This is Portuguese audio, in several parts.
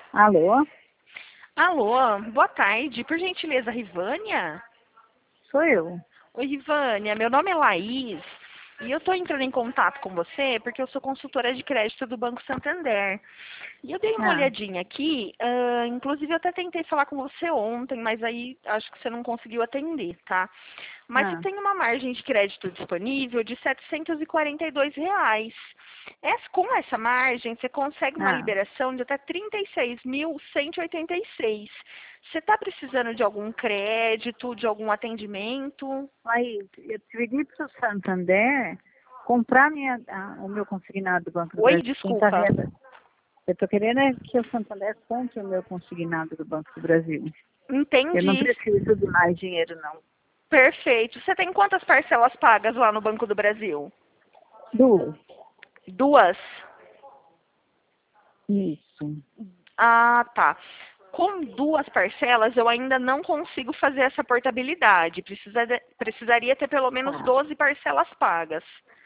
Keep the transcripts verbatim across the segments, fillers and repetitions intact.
Alô? Alô, boa tarde. Por gentileza, Rivânia? Sou eu. Oi, Rivânia. Meu nome é Laís e eu estou entrando em contato com você porque eu sou consultora de crédito do Banco Santander. E eu dei uma Ah, olhadinha aqui, ah, inclusive eu até tentei falar com você ontem, mas aí acho que você não conseguiu atender, tá? Mas você ah, tem uma margem de crédito disponível de setecentos e quarenta e dois reais. Essa- com essa margem, você consegue uma ah. liberação de até trinta e seis mil cento e oitenta e seis. Você está precisando de algum crédito, de algum atendimento? Laís, eu pedi para o Santander comprar minha, ah, o meu consignado do Banco do Oi, Brasil. Quem está desculpa. vendo? Eu estou querendo é que o Santander compre o meu consignado do Banco do Brasil. Eu não Entendi. preciso de mais dinheiro, não. Perfeito. Você tem quantas parcelas pagas lá no Banco do Brasil? Duas. Duas? Isso. Ah, tá. Com duas parcelas, eu ainda não consigo fazer essa portabilidade. Precisa de- precisaria ter pelo menos Tá. doze parcelas pagas.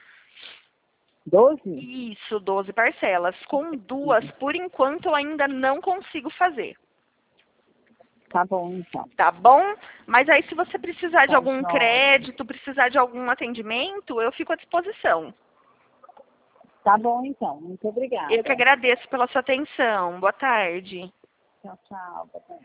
Doze? Isso, doze parcelas. Com duas, por enquanto, eu ainda não consigo fazer. Tá bom, então. Tá bom? Mas aí, se você precisar de Tá algum jóia. crédito, precisar de algum atendimento, eu fico à disposição. Tá bom, então. Muito Eu que obrigada. agradeço pela sua atenção. Boa tarde. Tchau, tchau. Boa tarde.